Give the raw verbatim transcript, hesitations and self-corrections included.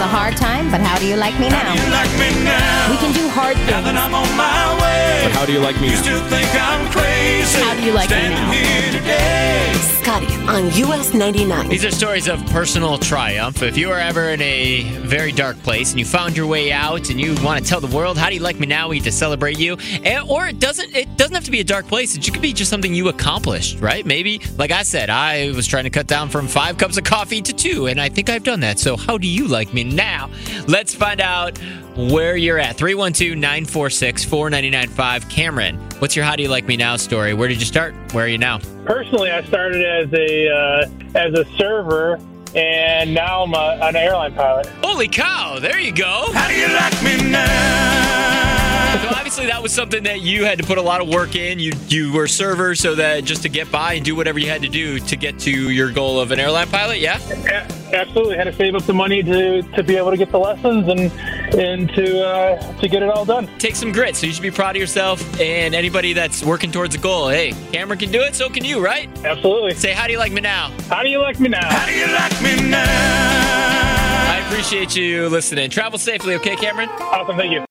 a hard time, but how do you like me now? How do you like me now? We can do hard Now that things. I'm on my way. But how do you like me You now? still think I'm crazy. How do you like me Standing now? here today. Scotty on U S ninety-nine. These are stories of personal triumph. If you are ever in a very dark place and you found your way out and you want to tell the world, how do you like me now? We need to celebrate you. And, or it doesn't it doesn't have to be a dark place. It could be just something you accomplished, right? Maybe, like I said, I was trying to cut down from five cups of coffee to two, and I think I've done that. So how do you like me now? Let's find out where you're at. three one two, nine four six, four nine nine five. Cameron, what's your how do you like me now story? Where did you start? Where are you now? Personally, I started as a uh, as a server, and now I'm a, an airline pilot. Holy cow, there you go. How do you like me now? So obviously that was something that you had to put a lot of work in. You you were a server so that just to get by and do whatever you had to do to get to your goal of an airline pilot, yeah? A- absolutely, had to save up the money to, to be able to get the lessons and and to uh, to get it all done. Take some grit, so you should be proud of yourself. And anybody that's working towards a goal, hey, Cameron can do it, so can you, right? Absolutely. Say, how do you like me now? How do you like me now? How do you like me now? I appreciate you listening. Travel safely, okay, Cameron? Awesome, thank you.